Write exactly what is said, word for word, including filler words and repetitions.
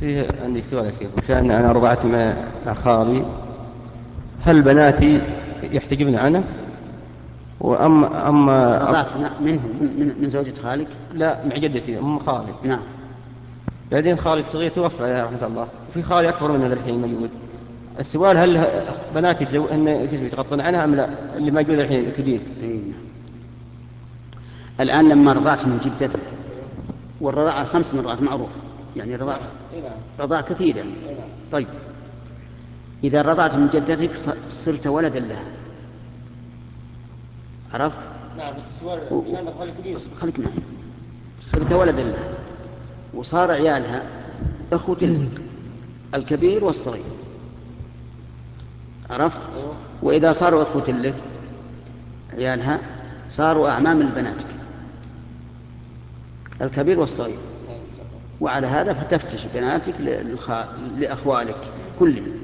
فيه عندي سؤال يا شيخ، وكان أنا رضعت مع مع خالي، هل بناتي يحتجبن عنه؟ وأما أما رضعت منه من, من, من زوجة خالك؟ لا، مع جدتي أم خالي. نعم. بعدين خالي الصغير توفى يا رحمة الله، وفي خالي أكبر من هذا الحين موجود. السؤال هل بناتي يتزو... أن يتغطون عنها أم لا، اللي موجود الحين في دين؟ إيه. الآن لما رضعت من جدتك، والرضاعة خمس مرات معروف، يعني رضعت رضاعة كثير يعني. طيب، إذا رضعت من جدتك صرت ولدا لها، عرفت؟ نعم، بس السؤال عشان الخالي كبير. خليك معي. صرت ولدا لها، وصار عيالها أخوة الكبير والصغير، عرفت؟ وإذا صاروا أخوة لك عيالها صاروا أعمام لبناتك، الكبير والصغير. وعلى هذا فتفتش بناتك لأخوالك كلهم.